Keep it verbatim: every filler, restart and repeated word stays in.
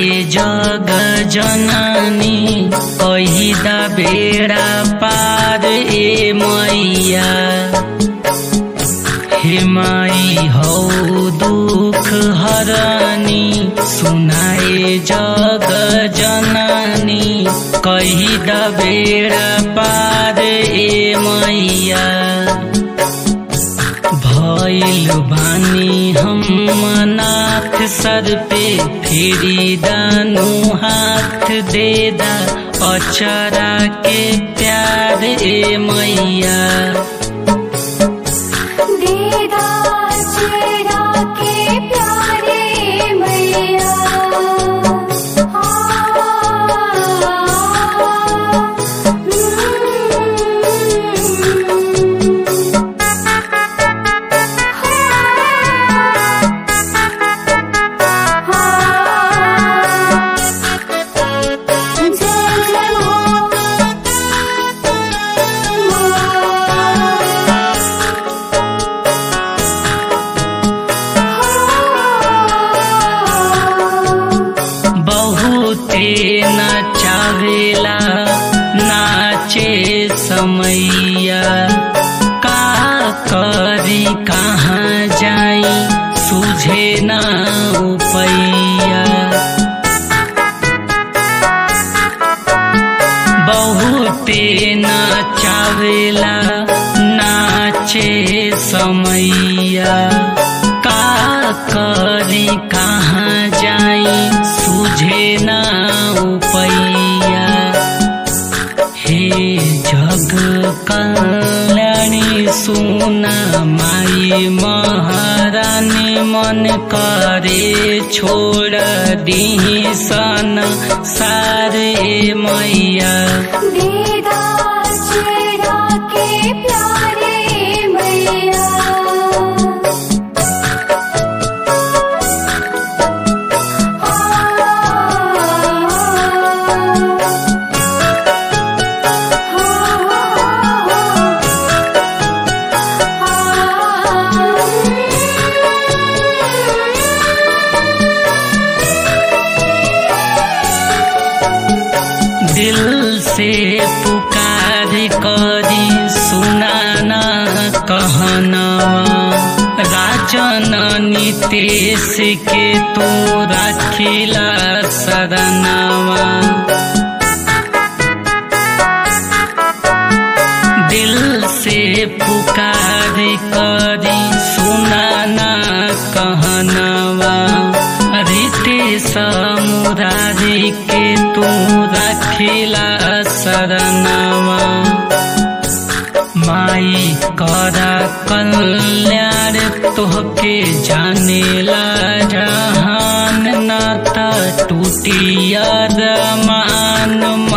जग जननी कही दा बेड़ा पार ए मैया। हे माई हौ दुख हरनी सुनाए जग जननी कही दा बेड़ा पार ए मैया। भइल बानी हम नाथ सर पे फेरी दानु हाथ दे दा अचरा के प्यार ए मैया। देदा चेहरा के प्यारे मैया। नचावेला नाचे समैया का करी कहाँ जाई सुझे ना उपैया। बहुते नचावेला नाचे समैया का करी कहाँ जाई सुझे ना उपैया। हे जग कल्याणी सुना माई महारानी मन करे छोड़ दी सन सारे मैया। देदा चेहरा के प्यारे मैया। दिल से पुकार करी सुनाना कहनवा राजन नितेश के तू राखिला शरणवा। दिल से पुकार करी सुनाना कहनवा रितेश मुरारी के तू राखिला शरणवा। माई करा कल्याण तोहके जानेला जहान नाता टूटिया मान